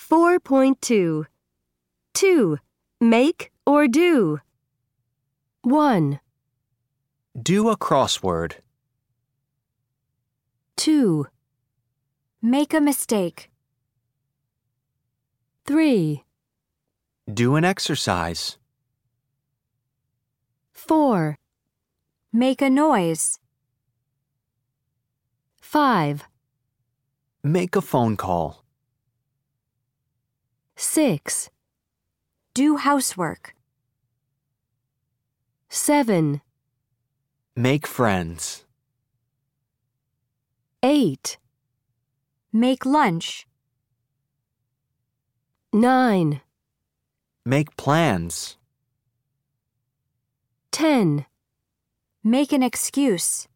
4.2. 2. Make or do. 1, Do a crossword. 2, Make a mistake. 3, Do an exercise. 4, Make a noise. 5, Make a phone call. 6, Do housework. 7, Make friends. 8, Make lunch. 9, Make plans. 10. Make an excuse.